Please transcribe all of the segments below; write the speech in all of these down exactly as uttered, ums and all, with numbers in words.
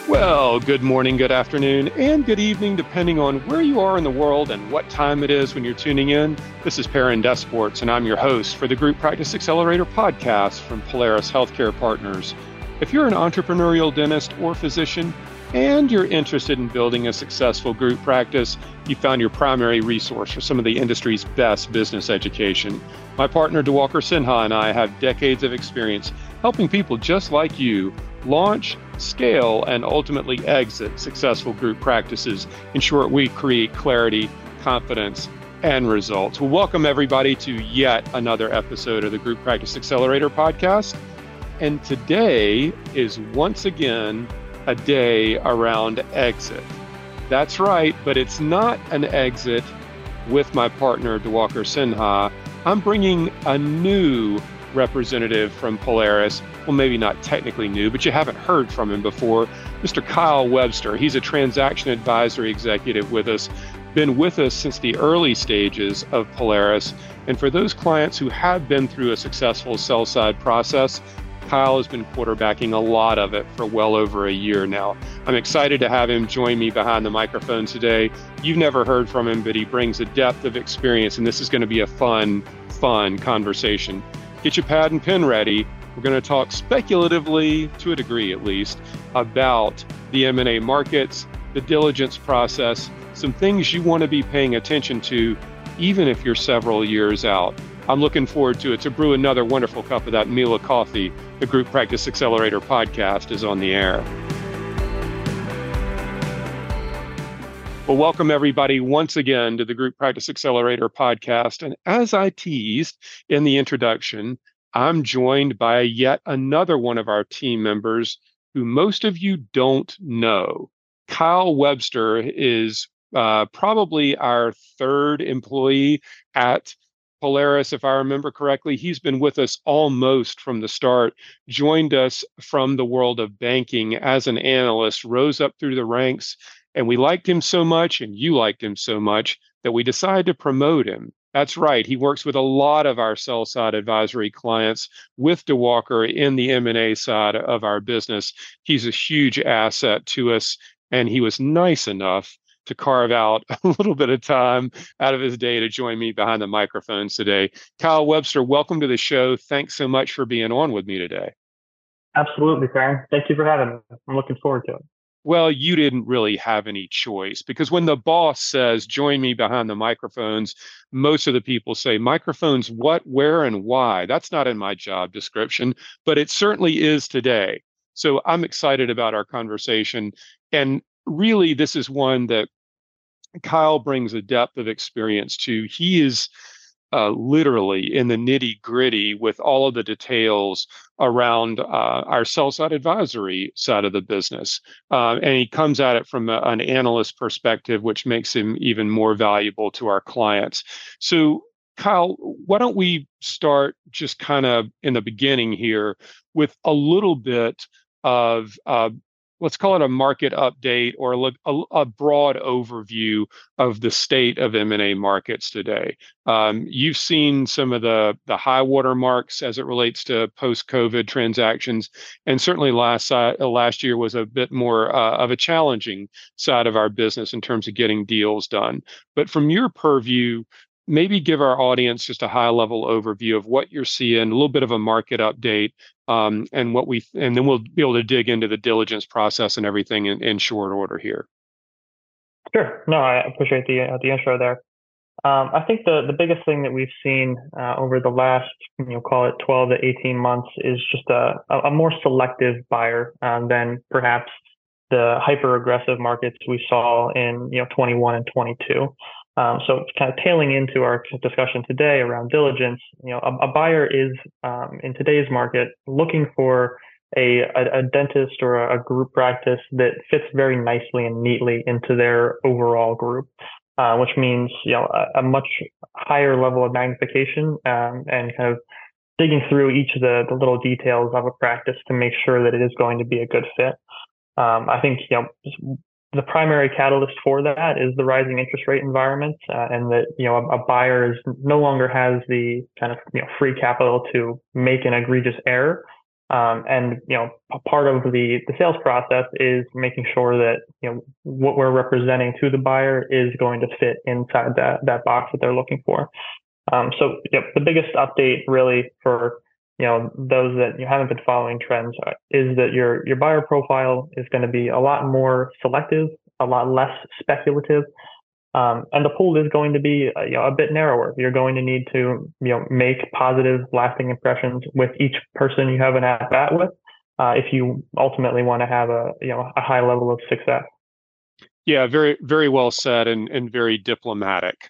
Well, good morning, good afternoon, and good evening, depending on where you are in the world and what time it is when you're tuning in. This is Perrin Desports, and I'm your host for the Group Practice Accelerator podcast from Polaris Healthcare Partners. If you're an entrepreneurial dentist or physician and you're interested in building a successful group practice, you found your primary resource for some of the industry's best business education. My partner, Diwakar Sinha, and I have decades of experience helping people just like you launch, scale, and ultimately exit successful group practices. In short, we create clarity, confidence, and results. Well, welcome everybody to yet another episode of the Group Practice Accelerator podcast. And today is once again a day around exit. That's right, but it's not an exit with my partner, Diwakar Sinha. I'm bringing a new representative from Polaris. Well, maybe not technically new, but you haven't heard from him before. Mister Kyle Webster. He's a transaction advisory executive with us, been with us since the early stages of Polaris. And for those clients who have been through a successful sell-side process, Kyle has been quarterbacking a lot of it for well over a year now. I'm excited to have him join me behind the microphone today. You've never heard from him, but he brings a depth of experience, and this is going to be a fun, fun conversation. Get your pad and pen ready. We're going to talk speculatively, to a degree at least, about the M and A markets, the diligence process, some things you want to be paying attention to, even if you're several years out. I'm looking forward to it. To brew another wonderful cup of that meal of coffee, the Group Practice Accelerator podcast is on the air. Well, welcome everybody once again to the Group Practice Accelerator podcast. And as I teased in the introduction, I'm joined by yet another one of our team members who most of you don't know. Kyle Webster is uh, probably our third employee at Polaris, if I remember correctly. He's been with us almost from the start, joined us from the world of banking as an analyst, rose up through the ranks, and we liked him so much, and you liked him so much, that we decided to promote him. That's right. He works with a lot of our sell-side advisory clients with Diwakar in the M and A side of our business. He's a huge asset to us, and he was nice enough to carve out a little bit of time out of his day to join me behind the microphones today. Kyle Webster, welcome to the show. Thanks so much for being on with me today. Absolutely, Perrin. Thank you for having me. I'm looking forward to it. Well, you didn't really have any choice, because when the boss says, join me behind the microphones, most of the people say, microphones, what, where, and why? That's not in my job description, but it certainly is today. So I'm excited about our conversation. And really, this is one that Kyle brings a depth of experience to. He is uh, literally in the nitty gritty with all of the details around uh, our sell-side advisory side of the business. Uh, and he comes at it from a, an analyst perspective, which makes him even more valuable to our clients. So, Kyle, why don't we start just kind of in the beginning here with a little bit of uh, let's call it a market update or a, a, a broad overview of the state of M and A markets today. Um, you've seen some of the, the high water marks as it relates to post-COVID transactions, and certainly last uh, last year was a bit more uh, of a challenging side of our business in terms of getting deals done. But from your purview, maybe give our audience just a high-level overview of what you're seeing, a little bit of a market update, um, and what we, and then we'll be able to dig into the diligence process and everything in, in short order here. Sure. No, I appreciate the uh, the intro there. Um, I think the the biggest thing that we've seen uh, over the last, you know, call it twelve to eighteen months is just a a more selective buyer um, than perhaps the hyper aggressive markets we saw in, you know, twenty-one and twenty-two. Um, so kind of tailing into our discussion today around diligence, you know, a, a buyer is um, in today's market looking for a, a, a dentist or a, a group practice that fits very nicely and neatly into their overall group, uh, which means, you know, a, a much higher level of magnification um, and kind of digging through each of the, the little details of a practice to make sure that it is going to be a good fit. Um, I think, you know, the primary catalyst for that is the rising interest rate environment, uh, and that, you know, a, a buyer is no longer has the kind of, you know, free capital to make an egregious error. Um, and you know, a part of the the sales process is making sure that you know what we're representing to the buyer is going to fit inside that that box that they're looking for. Um, so yep, the biggest update really for you know those that you haven't been following trends uh, is that your your buyer profile is going to be a lot more selective, a lot less speculative, um, and the pool is going to be uh, you know, a bit narrower. You're going to need to you know make positive, lasting impressions with each person you have an at bat with, uh, if you ultimately want to have a you know a high level of success. Yeah, very, very well said, and and very diplomatic.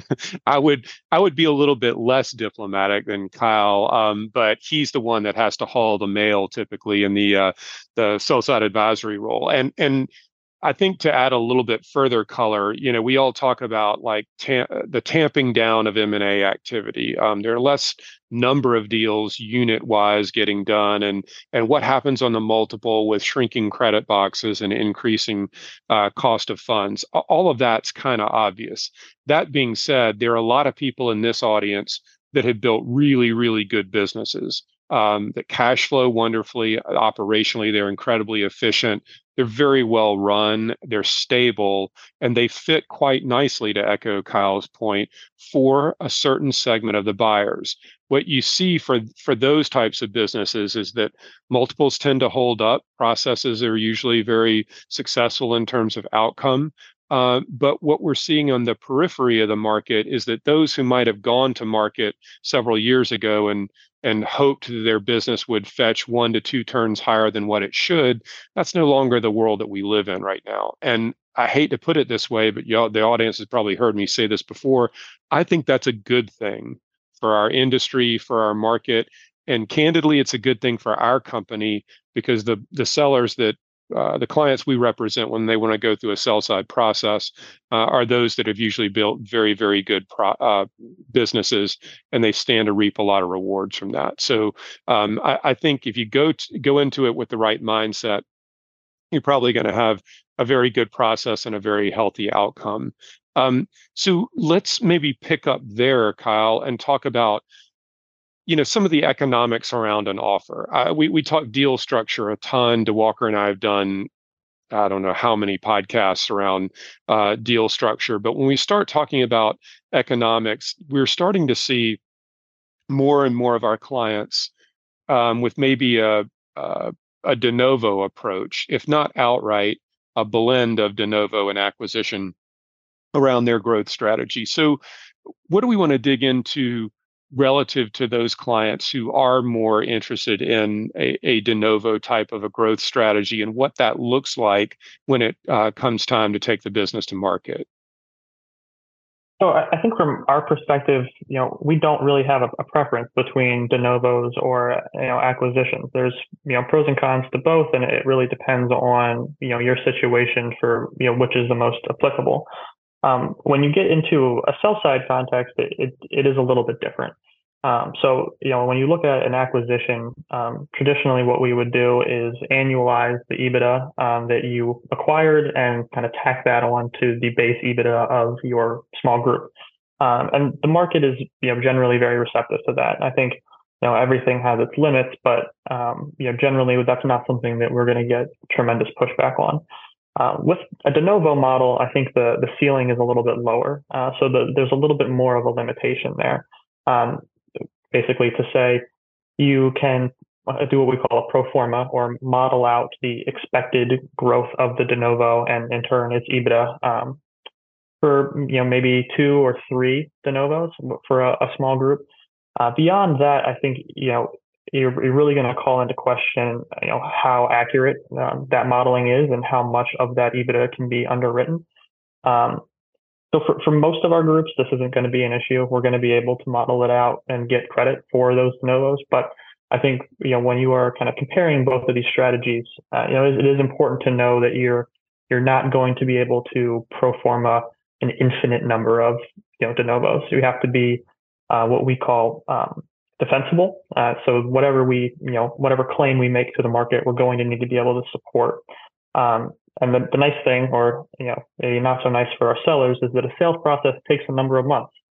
I would I would be a little bit less diplomatic than Kyle, um, but he's the one that has to haul the mail typically in the uh, the sell side advisory role. And and I think to add a little bit further color, you know, we all talk about like tam the tamping down of M and A activity. Um, there are less number of deals unit wise getting done, and and what happens on the multiple with shrinking credit boxes and increasing uh, cost of funds. All of that's kind of obvious. That being said, there are a lot of people in this audience that have built really, really good businesses um, that cash flow wonderfully operationally. They're incredibly efficient. They're very well run, they're stable, and they fit quite nicely, to echo Kyle's point, for a certain segment of the buyers. What you see for, for those types of businesses is that multiples tend to hold up. Processes are usually very successful in terms of outcome. Uh, but what we're seeing on the periphery of the market is that those who might have gone to market several years ago and and hoped that their business would fetch one to two turns higher than what it should, that's no longer the world that we live in right now. And I hate to put it this way, but y'all, the audience has probably heard me say this before. I think that's a good thing for our industry, for our market. And candidly, it's a good thing for our company because the the sellers that uh, the clients we represent when they want to go through a sell side process uh, are those that have usually built very, very good pro- uh, businesses, and they stand to reap a lot of rewards from that. So um, I, I think if you go to, go into it with the right mindset, you're probably going to have a very good process and a very healthy outcome. Um, so let's maybe pick up there, Kyle, and talk about you know some of the economics around an offer. Uh, we we talk deal structure a ton. DeWalker and I have done I don't know how many podcasts around uh, deal structure, but when we start talking about economics, we're starting to see more and more of our clients um, with maybe a, a a de novo approach, if not outright a blend of de novo and acquisition around their growth strategy. So, what do we want to dig into relative to those clients who are more interested in a, a de novo type of a growth strategy and what that looks like when it uh, comes time to take the business to market? So I I think from our perspective, you know, we don't really have a, a preference between de novos or you know acquisitions. There's you know pros and cons to both, and it really depends on you know your situation for you know which is the most applicable. Um, when you get into a sell side context, it, it, it is a little bit different. Um, so, you know, when you look at an acquisition, um, traditionally what we would do is annualize the EBITDA um, that you acquired and kind of tack that on to the base EBITDA of your small group. Um, and the market is, you know, generally very receptive to that. I think, you know, everything has its limits, but, um, you know, generally that's not something that we're going to get tremendous pushback on. Uh, with a de novo model, I think the the ceiling is a little bit lower, uh, so the, there's a little bit more of a limitation there. Um, basically, to say you can do what we call a pro forma or model out the expected growth of the de novo and in turn its EBITDA um, for you know maybe two or three de novos for a, a small group. Uh, beyond that, I think you know you're, you're really going to call into question, you know, how accurate um, that modeling is and how much of that EBITDA can be underwritten. Um, so for, for most of our groups, this isn't going to be an issue. We're going to be able to model it out and get credit for those de novos. But I think, you know, when you are kind of comparing both of these strategies, uh, you know, it, it is important to know that you're you're not going to be able to pro forma an infinite number of, you know, de novos. You have to be uh, what we call um, defensible. Uh, so whatever we, you know, whatever claim we make to the market, we're going to need to be able to support. Um, and the, the nice thing, or you know, maybe not so nice for our sellers, is that a sales process takes a number of months.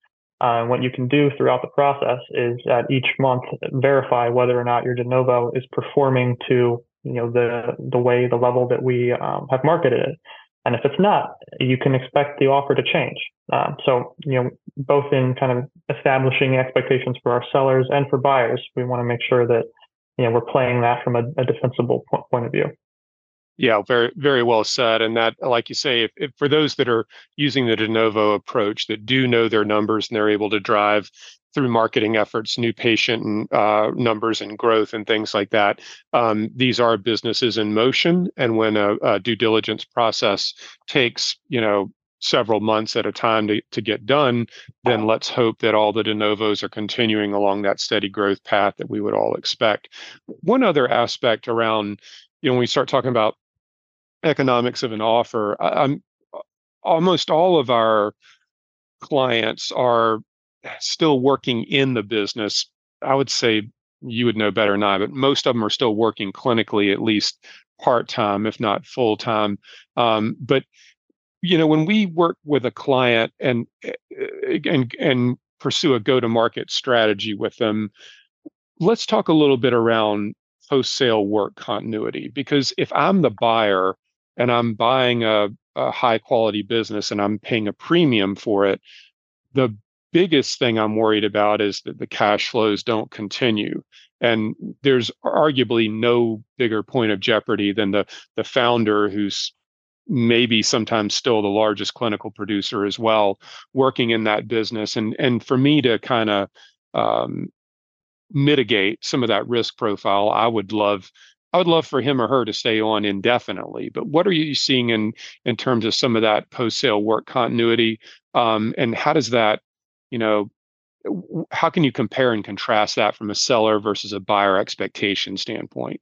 Uh, and what you can do throughout the process is at each month verify whether or not your de novo is performing to you know the the way the level that we um, have marketed it. And if it's not, you can expect the offer to change. Um, so you know both in kind of establishing expectations for our sellers and for buyers, we want to make sure that you know we're playing that from a, a defensible po- point of view. Yeah, very, very well said. And that, like you say, if, if for those that are using the de novo approach that do know their numbers and they're able to drive through marketing efforts, new patient and, uh, numbers and growth and things like that, um, these are businesses in motion. And when a, a due diligence process takes, you know, several months at a time to, to get done, then let's hope that all the de novos are continuing along that steady growth path that we would all expect. One other aspect around, you know, when we start talking about economics of an offer, I, I'm almost all of our clients are still working in the business. I would say you would know better than I, but most of them are still working clinically, at least part time, if not full time. Um, but you know, when we work with a client and and and pursue a go to market strategy with them, let's talk a little bit around post sale work continuity. Because if I'm the buyer and I'm buying a, a high quality business and I'm paying a premium for it, the biggest thing I'm worried about is that the cash flows don't continue. And there's arguably no bigger point of jeopardy than the the founder, who's maybe sometimes still the largest clinical producer as well, working in that business. And and for me to kind of um, mitigate some of that risk profile, I would love I would love for him or her to stay on indefinitely. But what are you seeing in in terms of some of that post sale work continuity, um, and how does that, you know, how can you compare and contrast that from a seller versus a buyer expectation standpoint?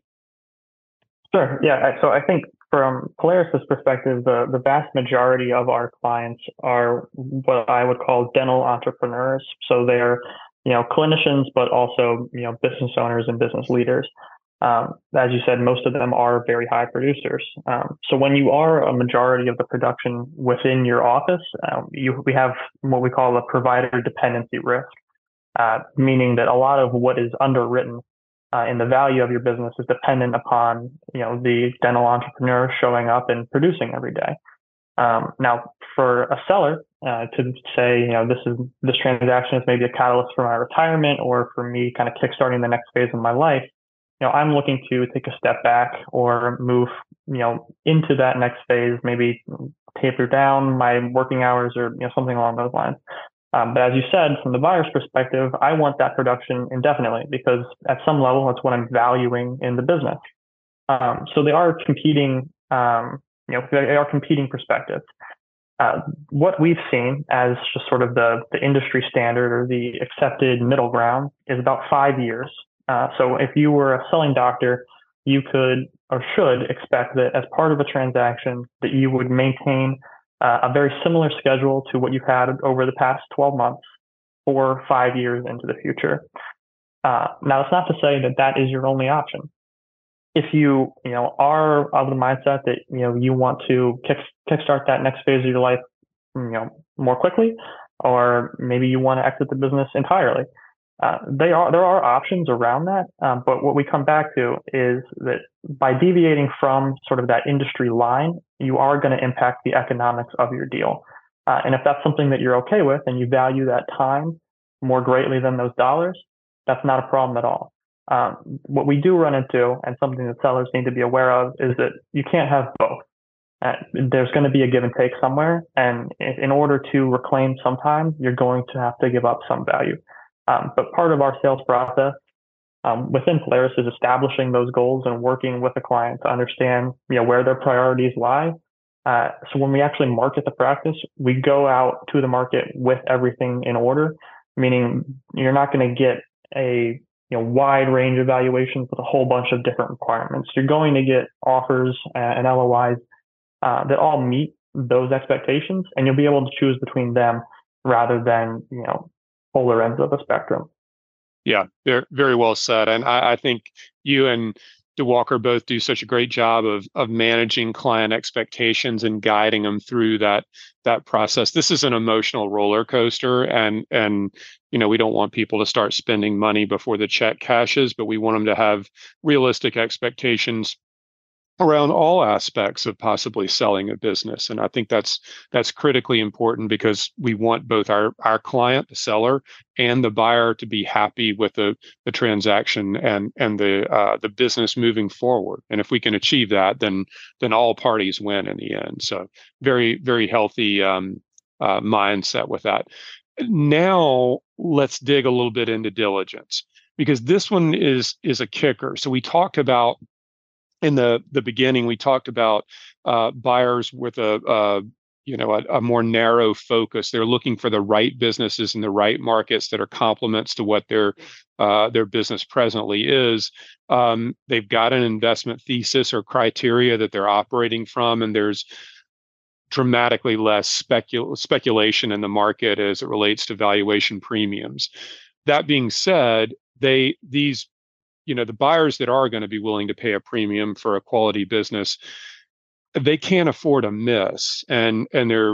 Sure. Yeah. So I think from Polaris's perspective, the, the vast majority of our clients are what I would call dental entrepreneurs. So they're, you know, clinicians, but also, you know, business owners and business leaders. Um, as you said, most of them are very high producers. Um, so when you are a majority of the production within your office, um, you, we have what we call a provider dependency risk, uh, meaning that a lot of what is underwritten uh, in the value of your business is dependent upon, you know, the dental entrepreneur showing up and producing every day. Um, now, for a seller uh, to say, you know, this is this transaction is maybe a catalyst for my retirement or for me kind of kickstarting the next phase of my life, you know, I'm looking to take a step back or move, you know, into that next phase, maybe taper down my working hours or, you know, something along those lines. Um, but as you said, from the buyer's perspective, I want that production indefinitely because at some level, that's what I'm valuing in the business. Um, so they are competing, um, you know, they are competing perspectives. Uh, what we've seen as just sort of the, the industry standard or the accepted middle ground is about five years. Uh, so if you were a selling doctor, you could or should expect that as part of a transaction that you would maintain uh, a very similar schedule to what you've had over the past twelve months for five years into the future. Uh, now, it's not to say that that is your only option. If you, you know, are of the mindset that, you know, you want to kick, kickstart that next phase of your life, you know, more quickly, or maybe you want to exit the business entirely, uh, they are, there are options around that. Um, but what we come back to is that by deviating from sort of that industry line, you are going to impact the economics of your deal. Uh, and if that's something that you're okay with and you value that time more greatly than those dollars, that's not a problem at all. Um, what we do run into, and something that sellers need to be aware of, is that you can't have both. Uh, there's going to be a give and take somewhere, and in order to reclaim some time, you're going to have to give up some value. Um, but part of our sales process um, within Polaris is establishing those goals and working with the client to understand, you know, where their priorities lie. Uh, so when we actually market the practice, we go out to the market with everything in order, meaning you're not going to get a you know, wide range of valuations with a whole bunch of different requirements. You're going to get offers and L O Is uh, that all meet those expectations, and you'll be able to choose between them rather than, you know, polar ends of the spectrum. Yeah, very, very well said. And I, I think you and DeWalker both do such a great job of of managing client expectations and guiding them through that that process. This is an emotional roller coaster, and and you know we don't want people to start spending money before the check cashes, but we want them to have realistic expectations around all aspects of possibly selling a business. And I think that's that's critically important because we want both our our client, the seller, and the buyer to be happy with the the transaction and and the uh, the business moving forward. And if we can achieve that, then then all parties win in the end. So very very healthy um, uh, mindset with that. Now let's dig a little bit into diligence, because this one is is a kicker. So we talked about in the the beginning, we talked about uh, buyers with a, a you know a, a more narrow focus. They're looking for the right businesses in the right markets that are complements to what their uh, their business presently is. Um, they've got an investment thesis or criteria that they're operating from, and there's dramatically less specul- speculation in the market as it relates to valuation premiums. That being said, they these you know the buyers that are going to be willing to pay a premium for a quality business, they can't afford a miss, and and they're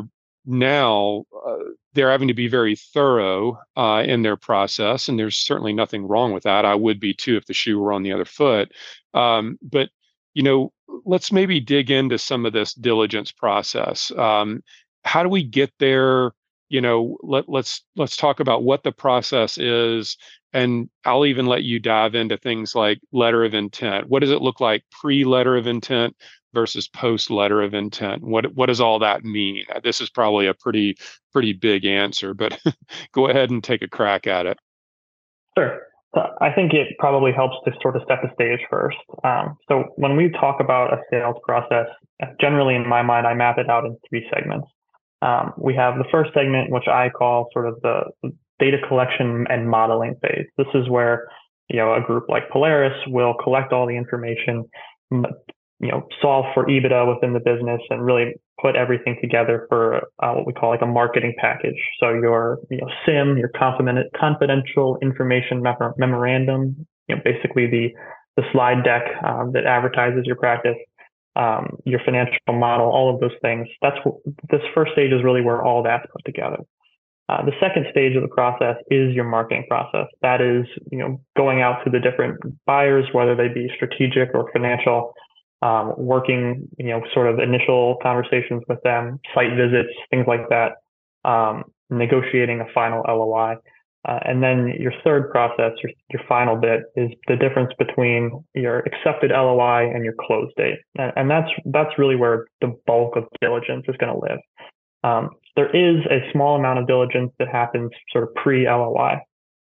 now uh, they're having to be very thorough uh, in their process, and there's certainly nothing wrong with that. I would be too if the shoe were on the other foot. Um, but you know, let's maybe dig into some of this diligence process. Um, how do we get there? You know, let, let's let's talk about what the process is, and I'll even let you dive into things like letter of intent. What does it look like pre-letter of intent versus post-letter of intent? What what does all that mean? This is probably a pretty pretty big answer, but go ahead and take a crack at it. Sure. So I think it probably helps to sort of set the stage first. Um, so when we talk about a sales process, generally in my mind, I map it out in three segments. Um, we have the first segment, which I call sort of the data collection and modeling phase. This is where, you know, a group like Polaris will collect all the information, you know, solve for EBITDA within the business and really put everything together for uh, what we call like a marketing package. So your, you know, S I M, your confidential information memorandum, you know, basically the the slide deck um, that advertises your practice, um, your financial model, all of those things. That's what this first stage is really where all that's put together. Uh, the second stage of the process is your marketing process. That is, you know, going out to the different buyers, whether they be strategic or financial, um, working, you know, sort of initial conversations with them, site visits, things like that, um, negotiating a final L O I. Uh, and then your third process, your, your final bit, is the difference between your accepted L O I and your close date. And, and that's that's really where the bulk of diligence is going to live. Um, there is a small amount of diligence that happens sort of pre-L O I.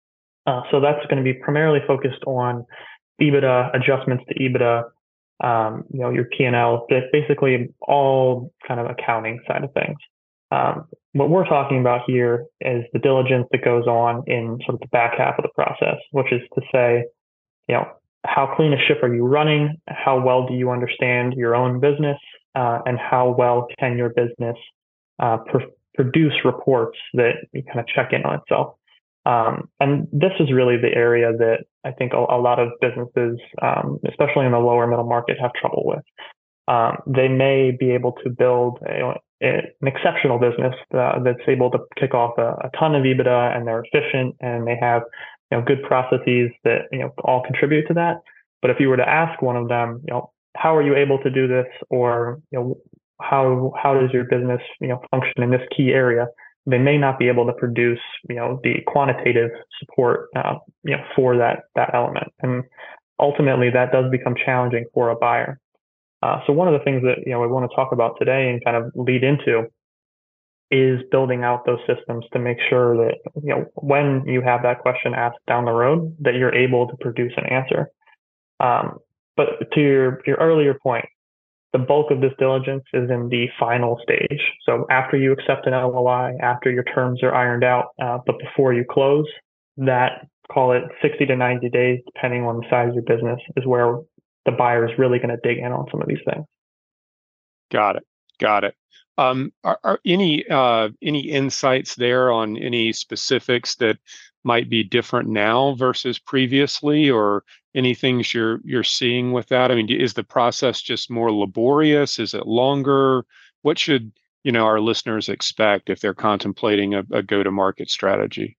Uh, so that's going to be primarily focused on EBITDA, adjustments to EBITDA, um, you know, your P and L, basically all kind of accounting side of things. Um, what we're talking about here is the diligence that goes on in sort of the back half of the process, which is to say, you know, how clean a ship are you running? How well do you understand your own business? Uh, and how well can your business uh, pr- produce reports that you kind of check in on itself? Um, and this is really the area that I think a, a lot of businesses, um, especially in the lower middle market, have trouble with. Um, they may be able to build a, a, an exceptional business uh, that's able to kick off a, a ton of EBITDA, and they're efficient and they have, you know, good processes that, you know, all contribute to that. But if you were to ask one of them, you know, how are you able to do this, or, you know, how how does your business, you know, function in this key area, they may not be able to produce, you know, the quantitative support, uh, you know, for that that element, and ultimately that does become challenging for a buyer. Uh, so one of the things that, you know, we want to talk about today and kind of lead into is building out those systems to make sure that, you know, when you have that question asked down the road, that you're able to produce an answer. Um, but to your your earlier point, the bulk of this diligence is in the final stage. So after you accept an L O I, after your terms are ironed out, uh, but before you close, that, call it sixty to ninety days, depending on the size of your business, is where the buyer is really going to dig in on some of these things. Got it. Got it. Um, are, are any uh, any insights there on any specifics that might be different now versus previously, or any things you're you're seeing with that? I mean, is the process just more laborious? Is it longer? What should, you know, our listeners expect if they're contemplating a, a go-to-market strategy?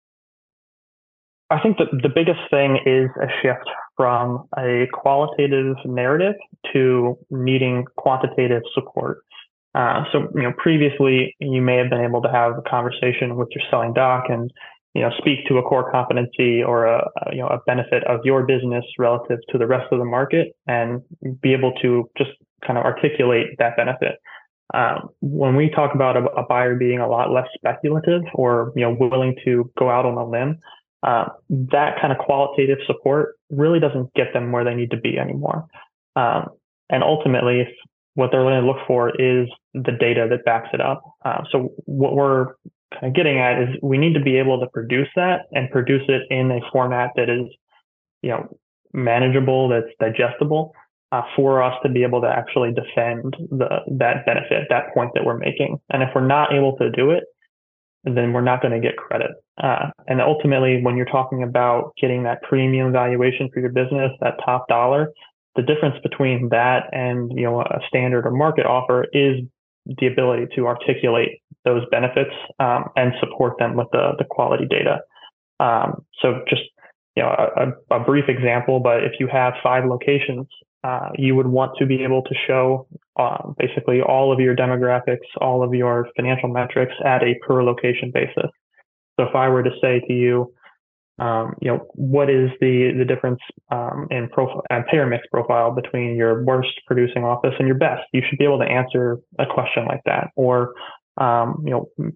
I think that the biggest thing is a shift from a qualitative narrative to needing quantitative support. Uh, so, you know, previously you may have been able to have a conversation with your selling doc and, you know, speak to a core competency or a, a, you know, a benefit of your business relative to the rest of the market, and be able to just kind of articulate that benefit. Um, when we talk about a, a buyer being a lot less speculative, or, you know, willing to go out on a limb, uh, that kind of qualitative support really doesn't get them where they need to be anymore. Um, and ultimately, if what they're going to look for is the data that backs it up. Uh, so what we're kind of getting at is we need to be able to produce that, and produce it in a format that is, you know, manageable, that's digestible, uh, for us to be able to actually defend the that benefit, that point that we're making. And if we're not able to do it, then we're not going to get credit. Uh, and ultimately, when you're talking about getting that premium valuation for your business, that top dollar, the difference between that and, you know, a standard or market offer is the ability to articulate those benefits, um, and support them with the, the quality data. Um, so just, you know, a, a brief example, but if you have five locations, uh, you would want to be able to show uh, basically all of your demographics, all of your financial metrics at a per location basis. So if I were to say to you, um, you know, what is the the difference um, in profile and payer mix profile between your worst producing office and your best? You should be able to answer a question like that. Or, um, you know,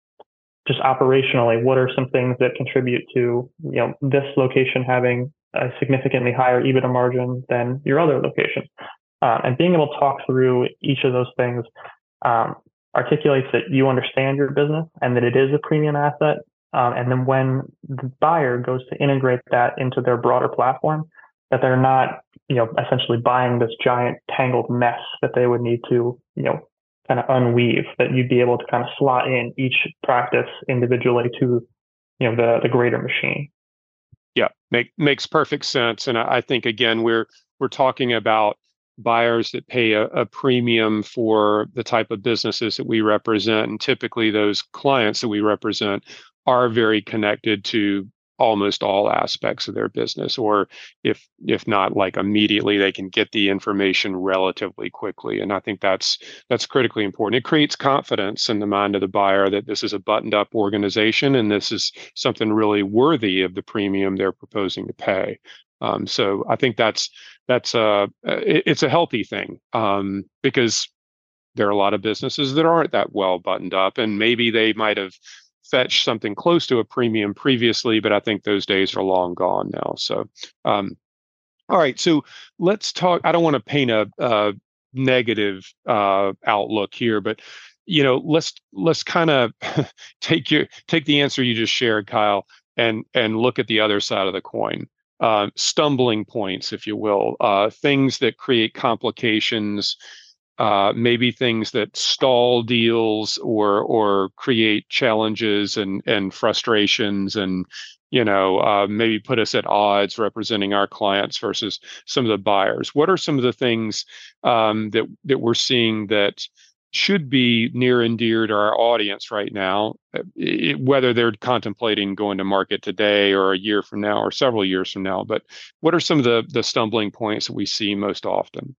just operationally, what are some things that contribute to, you know, this location having a significantly higher EBITDA margin than your other location? Uh, and being able to talk through each of those things um, articulates that you understand your business and that it is a premium asset. Um, and then when the buyer goes to integrate that into their broader platform, that they're not, you know, essentially buying this giant tangled mess that they would need to, you know, kind of unweave, that you'd be able to kind of slot in each practice individually to, you know, the the greater machine. Yeah, make, makes perfect sense. And I, I think, again, we're we're talking about buyers that pay a, a premium for the type of businesses that we represent, and typically those clients that we represent are very connected to almost all aspects of their business, or if if not like immediately, they can get the information relatively quickly. And I think that's that's critically important. It creates confidence in the mind of the buyer that this is a buttoned up organization and this is something really worthy of the premium they're proposing to pay. Um, so I think that's that's a it, it's a healthy thing, um, because there are a lot of businesses that aren't that well buttoned up, and maybe they might have fetched something close to a premium previously, but I think those days are long gone now. So, um, all right. So let's talk. I don't want to paint a, a negative uh, outlook here, but you know, let's let's kind of take your take the answer you just shared, Kyle, and and look at the other side of the coin. Uh, stumbling points, if you will, uh, things that create complications, uh, maybe things that stall deals or or create challenges and and frustrations, and you know uh, maybe put us at odds representing our clients versus some of the buyers. What are some of the things um, that that we're seeing that should be near and dear to our audience right now, it, whether they're contemplating going to market today or a year from now or several years from now? But what are some of the the stumbling points that we see most often?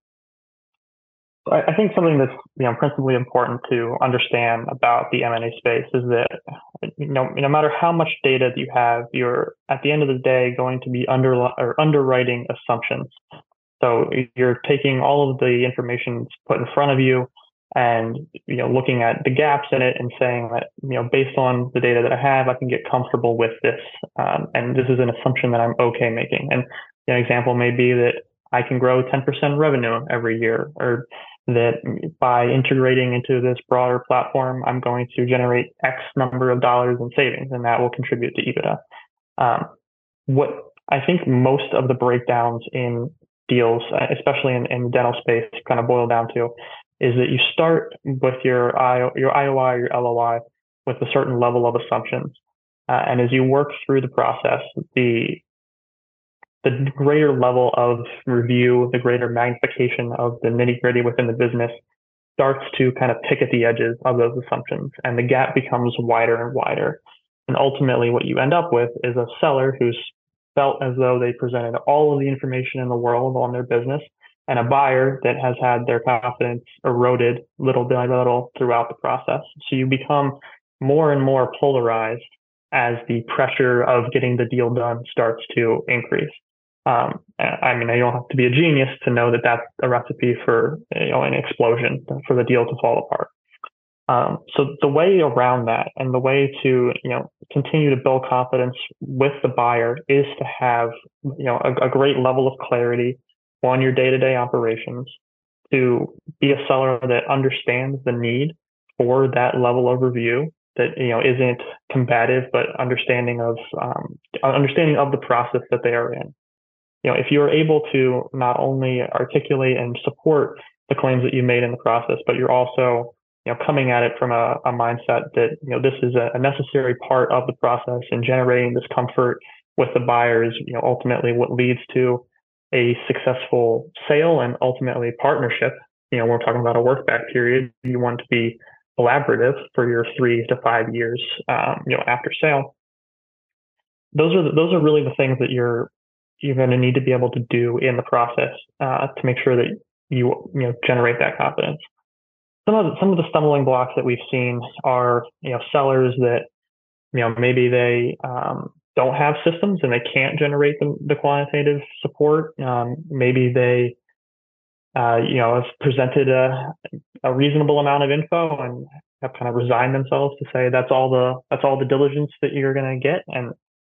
I think something that's, you know, principally important to understand about the M and A space is that, you know, no matter how much data that you have, you're at the end of the day going to be under or underwriting assumptions. So you're taking all of the information put in front of you, and, you know, looking at the gaps in it and saying that, you know, based on the data that I have, I can get comfortable with this, um, and this is an assumption that I'm okay making. And an example may be that I can grow ten percent revenue every year, or that by integrating into this broader platform, I'm going to generate X number of dollars in savings, and that will contribute to EBITDA. Um, what I think most of the breakdowns in deals, especially in, in the dental space, kind of boil down to is that you start with your I, your I O I, your L O I, with a certain level of assumptions. Uh, and as you work through the process, the the greater level of review, the greater magnification of the nitty gritty within the business starts to kind of pick at the edges of those assumptions, and the gap becomes wider and wider. And ultimately, what you end up with is a seller who's felt as though they presented all of the information in the world on their business, and a buyer that has had their confidence eroded little by little throughout the process. So you become more and more polarized as the pressure of getting the deal done starts to increase. Um, I mean, you don't have to be a genius to know that that's a recipe for, you know, an explosion, for the deal to fall apart. Um, so the way around that, and the way to, you know, continue to build confidence with the buyer, is to have, you know, a, a great level of clarity on your day-to-day operations, to be a seller that understands the need for that level of review, that, you know, isn't combative, but understanding of um, understanding of the process that they are in. You know, if you're able to not only articulate and support the claims that you made in the process, but you're also, you know, coming at it from a, a mindset that, you know, this is a, a necessary part of the process, and generating this comfort with the buyers, you know, ultimately what leads to a successful sale and ultimately partnership. You know, when we're talking about a work back period, you want to be collaborative for your three to five years, um, you know, after sale. Those are the, those are really the things that you're you're going to need to be able to do in the process uh, to make sure that you you know generate that confidence. Some of the, some of the stumbling blocks that we've seen are, you know, sellers that, you know, maybe they um, don't have systems and they can't generate the, the quantitative support. Um, maybe they uh, you know have presented a, a reasonable amount of info and have kind of resigned themselves to say that's all the that's all the diligence that you're going to get. And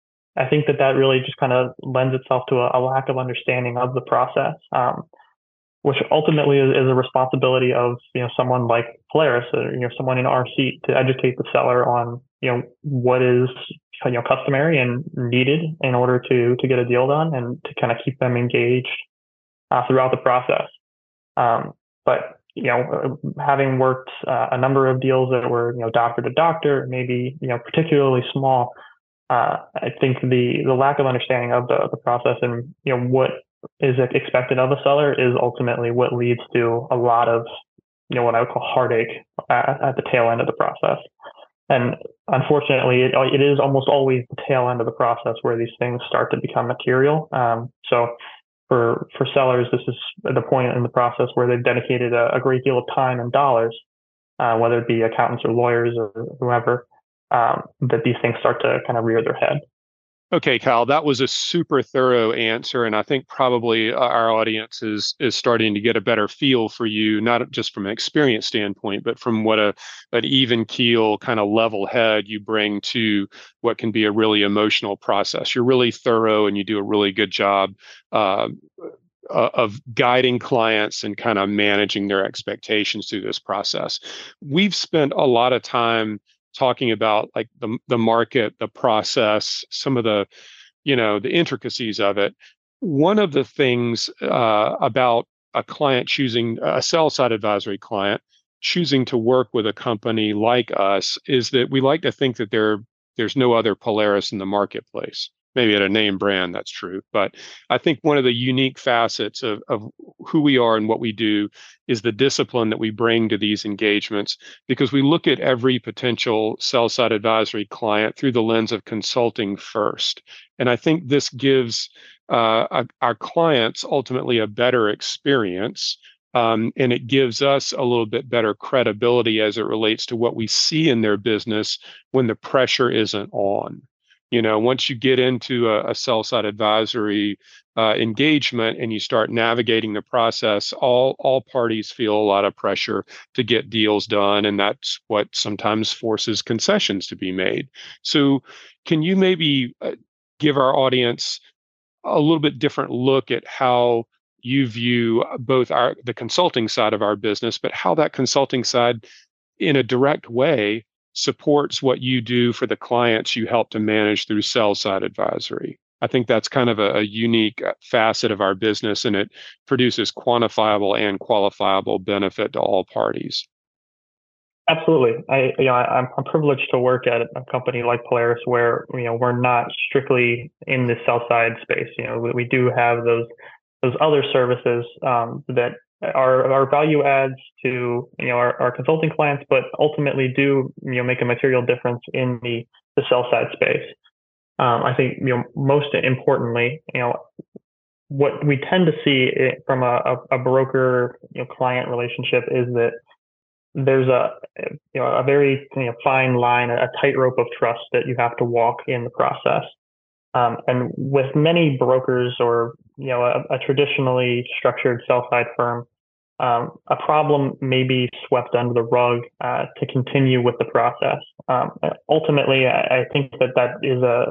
I think that that really just kind of lends itself to a, a lack of understanding of the process, um, which ultimately is, is a responsibility of, you know, someone like Polaris, or, you know, someone in our seat, to educate the seller on, you know, what is, you know, customary and needed in order to to get a deal done, and to kind of keep them engaged uh, throughout the process. Um, but you know, having worked uh, a number of deals that were, you know, doctor to doctor, maybe, you know, particularly small, uh, I think the the lack of understanding of the the process, and, you know, what is expected of a seller, is ultimately what leads to a lot of, you know, what I would call heartache at, at the tail end of the process. And unfortunately, it, it is almost always the tail end of the process where these things start to become material. Um, so for for sellers, this is the point in the process where they've dedicated a, a great deal of time and dollars, uh, whether it be accountants or lawyers or whoever, um, that these things start to kind of rear their head. Okay, Kyle, that was a super thorough answer, and I think probably uh, our audience is is starting to get a better feel for you, not just from an experience standpoint, but from what a an even keel kind of level head you bring to what can be a really emotional process. You're really thorough, and you do a really good job uh, uh, of guiding clients and kind of managing their expectations through this process. We've spent a lot of time talking about like the the market, the process, some of the, you know, the intricacies of it. One of the things uh, about a client choosing a sell side advisory client choosing to work with a company like us is that we like to think that there there's no other Polaris in the marketplace. Maybe at a name brand, that's true. But I think one of the unique facets of, of who we are and what we do is the discipline that we bring to these engagements, because we look at every potential sell side advisory client through the lens of consulting first. And I think this gives uh, our clients ultimately a better experience. Um, and it gives us a little bit better credibility as it relates to what we see in their business when the pressure isn't on. You know, once you get into a, a sell side advisory uh, engagement and you start navigating the process, all all parties feel a lot of pressure to get deals done, and that's what sometimes forces concessions to be made. So, can you maybe uh, give our audience a little bit different look at how you view both our the consulting side of our business, but how that consulting side, in a direct way, supports what you do for the clients you help to manage through sell side advisory? I think that's kind of a, a unique facet of our business, and it produces quantifiable and qualifiable benefit to all parties. Absolutely. I, you know, I, I'm, I'm privileged to work at a company like Polaris where, you know, we're not strictly in the sell side space. You know, we, we do have those, those other services, um, that are, are value adds to, you know, our, our consulting clients, but ultimately do, you know, make a material difference in the, the sell side space. Um, I think, you know, most importantly, you know, what we tend to see from a, a, a broker, you know, client relationship is that there's a you know a very you know, fine line, a tightrope of trust that you have to walk in the process. Um, and with many brokers or you know a, a traditionally structured sell side firm, um, a problem may be swept under the rug uh, to continue with the process. Um, ultimately, I, I think that that is a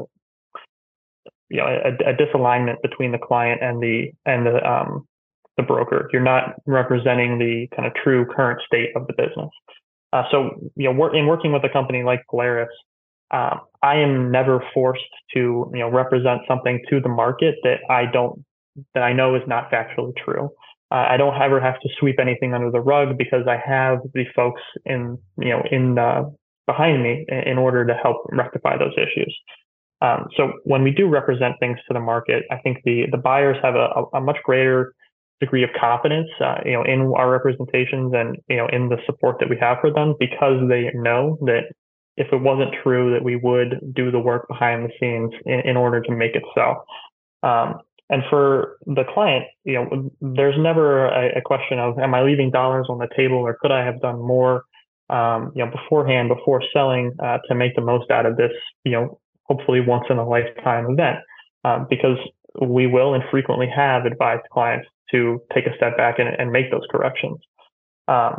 you know a, a disalignment between the client and the and the um, the broker. You're not representing the kind of true current state of the business. Uh, so, you know, in working with a company like Polaris, uh, I am never forced to, you know, represent something to the market that I don't, that I know is not factually true. Uh, I don't ever have to sweep anything under the rug because I have the folks in, you know, in uh, behind me in order to help rectify those issues. Um, so when we do represent things to the market, I think the the buyers have a, a much greater degree of confidence, uh, you know, in our representations and you know in the support that we have for them because they know that if it wasn't true, that we would do the work behind the scenes in, in order to make it so. Um, and for the client, you know, there's never a, a question of am I leaving dollars on the table or could I have done more, um, you know, beforehand before selling uh, to make the most out of this, you know, hopefully once in a lifetime event, um, because we will and frequently have advised clients to take a step back and, and make those corrections. Um,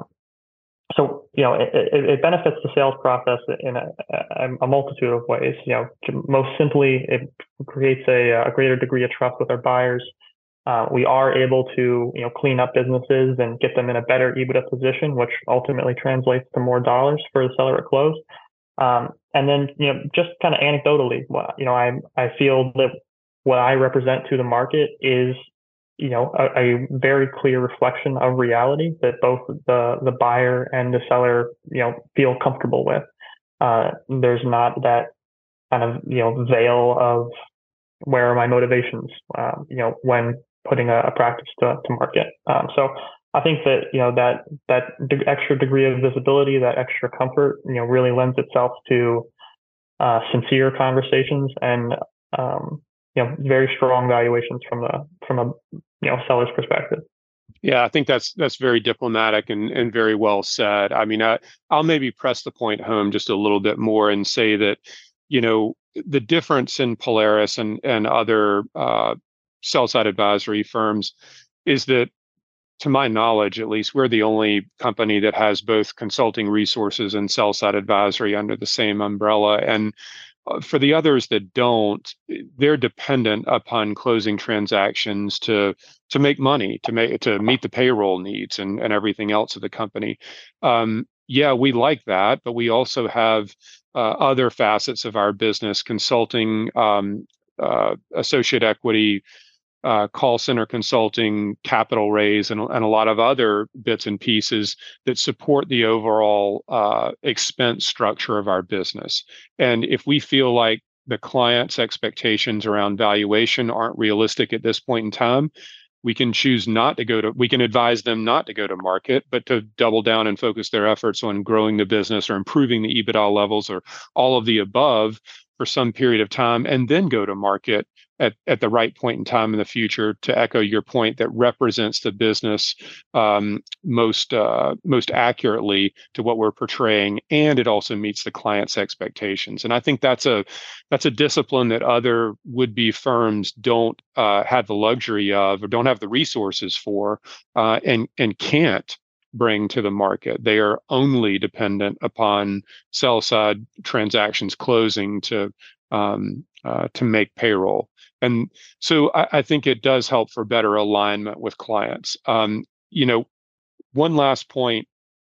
so, you know, it, it, it benefits the sales process in a, a, multitude of ways. You know, most simply, it creates a, a greater degree of trust with our buyers. Uh, we are able to, you know, clean up businesses and get them in a better EBITDA position, which ultimately translates to more dollars for the seller at close. Um, and then, you know, just kind of anecdotally, you know, I I feel that what I represent to the market is, you know, a, a very clear reflection of reality that both the the buyer and the seller, you know, feel comfortable with. Uh, there's not that kind of, you know, veil of where are my motivations, um, you know, when putting a, a practice to, to market. Um, so I think that, you know, that, that extra degree of visibility, that extra comfort, you know, really lends itself to uh, sincere conversations and, um, you know, very strong valuations from the, from a, you know, seller's perspective. Yeah, I think that's that's very diplomatic and, and very well said. I mean, I, I'll maybe press the point home just a little bit more and say that, you know, the difference in Polaris and and other uh, sell-side advisory firms is that, to my knowledge, at least, we're the only company that has both consulting resources and sell-side advisory under the same umbrella. And for the others that don't, they're dependent upon closing transactions to to make money, to make to meet the payroll needs and, and everything else of the company. Um, yeah, we like that, but we also have uh, other facets of our business: consulting, um, uh, associate equity, uh, call center consulting, capital raise, and, and a lot of other bits and pieces that support the overall uh, expense structure of our business. And if we feel like the client's expectations around valuation aren't realistic at this point in time, we can choose not to go to, we can advise them not to go to market, but to double down and focus their efforts on growing the business or improving the EBITDA levels or all of the above for some period of time, and then go to market at, at the right point in time in the future, to echo your point, that represents the business um, most uh, most accurately to what we're portraying, and it also meets the client's expectations. And I think that's a that's a discipline that other would-be firms don't uh, have the luxury of, or don't have the resources for, uh, and and can't bring to the market. They are only dependent upon sell-side transactions closing to um, uh, to make payroll. And so I, I think it does help for better alignment with clients. Um, you know, one last point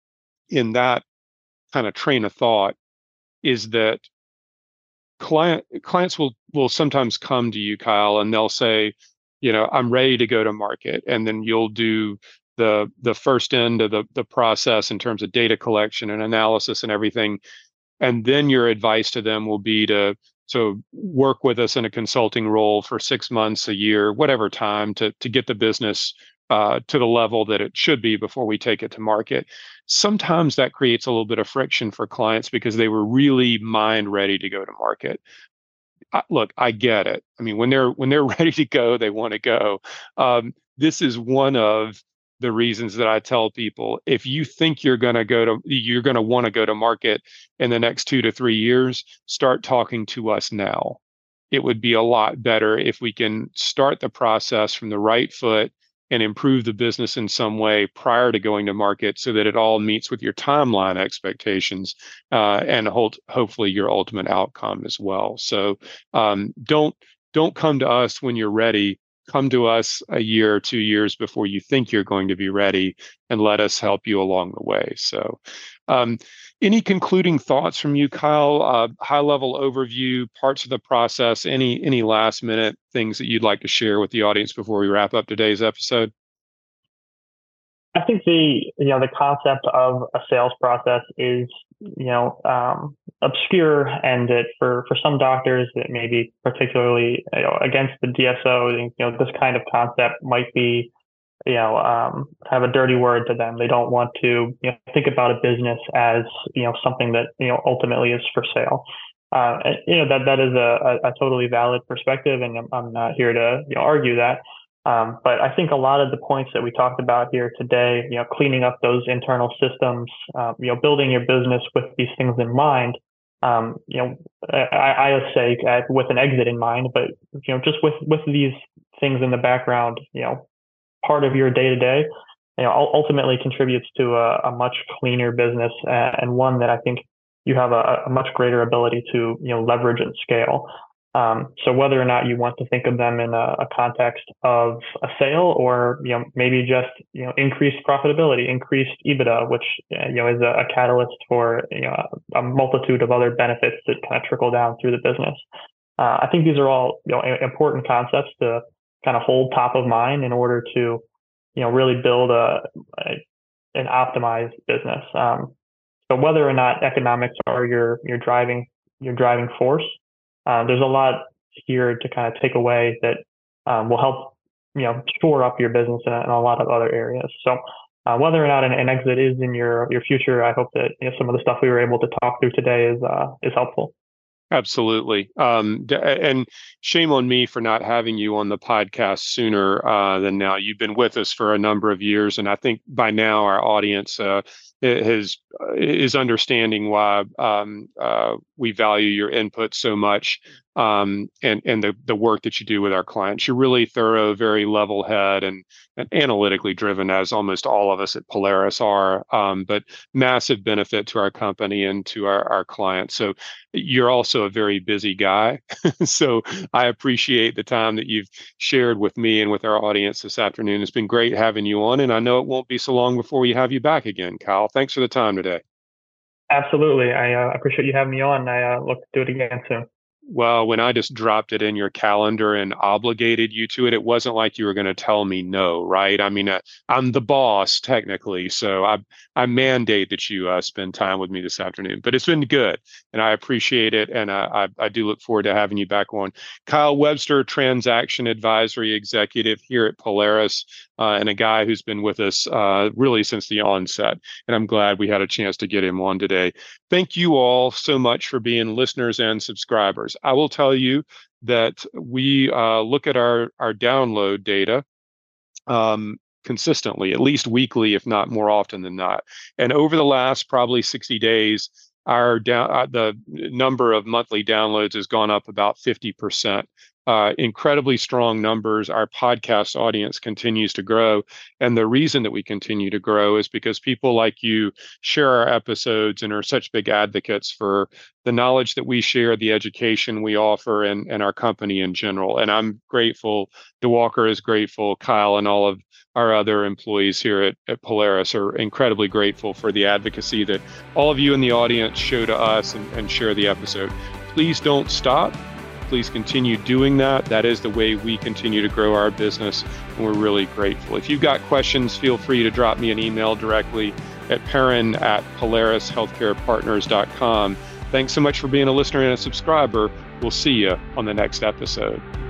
in that kind of train of thought is that client clients will will sometimes come to you, Kyle, and they'll say, you know, I'm ready to go to market, and then you'll do the the first end of the, the process in terms of data collection and analysis and everything. And then your advice to them will be to so work with us in a consulting role for six months, a year, whatever time to to get the business uh, to the level that it should be before we take it to market. Sometimes that creates a little bit of friction for clients because they were really mind ready to go to market. I, look, I get it. I mean, when they're when they're ready to go, they want to go. Um, this is one of the reasons that I tell people, if you think you're going to go to, you're going to want to go to market in the next two to three years, start talking to us now. It would be a lot better if we can start the process from the right foot and improve the business in some way prior to going to market so that it all meets with your timeline expectations uh, and hold, hopefully your ultimate outcome as well. So um, don't don't come to us when you're ready. Come to us a year or two years before you think you're going to be ready and let us help you along the way. So um, any concluding thoughts from you, Kyle? Uh, high-level overview, parts of the process, any any last-minute things that you'd like to share with the audience before we wrap up today's episode? I think the you know the concept of a sales process is you know um, obscure, and that for for some doctors that may be particularly you know, against the D S O. You know, this kind of concept might be you know um, kind of a dirty word to them. They don't want to you know think about a business as you know something that you know ultimately is for sale. Uh, and, you know that that is a, a, a totally valid perspective, and I'm, I'm not here to you know, argue that. Um, but I think a lot of the points that we talked about here today, you know, cleaning up those internal systems, um, you know, building your business with these things in mind, um, you know, I, I say uh, with an exit in mind, but, you know, just with, with these things in the background, you know, part of your day to day, you know, ultimately contributes to a, a much cleaner business uh, and one that I think you have a, a much greater ability to, you know, leverage and scale. Um, so whether or not you want to think of them in a, a context of a sale, or you know maybe just you know increased profitability, increased EBITDA, which you know is a, a catalyst for you know a multitude of other benefits that kind of trickle down through the business. Uh, I think these are all you know important concepts to kind of hold top of mind in order to you know really build a, a an optimized business. Um, so whether or not economics are your your driving your driving force. Uh, there's a lot here to kind of take away that um, will help, you know, shore up your business in a, in a lot of other areas. So uh, whether or not an, an exit is in your your future, I hope that you know, some of the stuff we were able to talk through today is uh, is helpful. Absolutely. Um, and shame on me for not having you on the podcast sooner uh, than now. You've been with us for a number of years, and I think by now our audience uh, has is understanding why um, uh, we value your input so much, um, and and the the work that you do with our clients. You're really thorough, very level head, and, and analytically driven, as almost all of us at Polaris are. Um, but massive benefit to our company and to our our clients. So you're also a very busy guy. So I appreciate the time that you've shared with me and with our audience this afternoon. It's been great having you on, and I know it won't be so long before we have you back again, Kyle. Thanks for the time today. Absolutely. I uh, appreciate you having me on. I uh, look to do it again soon. Well, when I just dropped it in your calendar and obligated you to it, it wasn't like you were going to tell me no, right? I mean, uh, I'm the boss technically, so I I mandate that you uh, spend time with me this afternoon. But it's been good, and I appreciate it, and uh, I I do look forward to having you back on. Kyle Webster, Transaction Advisory Executive here at Polaris, uh, and a guy who's been with us uh, really since the onset, and I'm glad we had a chance to get him on today. Thank you all so much for being listeners and subscribers. I will tell you that we uh, look at our, our download data um, consistently, at least weekly, if not more often than not. And over the last probably sixty days, our down, uh, the number of monthly downloads has gone up about fifty percent. Uh, incredibly strong numbers. Our podcast audience continues to grow. And the reason that we continue to grow is because people like you share our episodes and are such big advocates for the knowledge that we share, the education we offer, and, and our company in general. And I'm grateful. DeWalker is grateful. Kyle and all of our other employees here at, at Polaris are incredibly grateful for the advocacy that all of you in the audience show to us and, and share the episode. Please don't stop. Please continue doing that. That is the way we continue to grow our business, and we're really grateful. If you've got questions, feel free to drop me an email directly at Perrin at Polaris Healthcare Partners dot com. Thanks so much for being a listener and a subscriber. We'll see you on the next episode.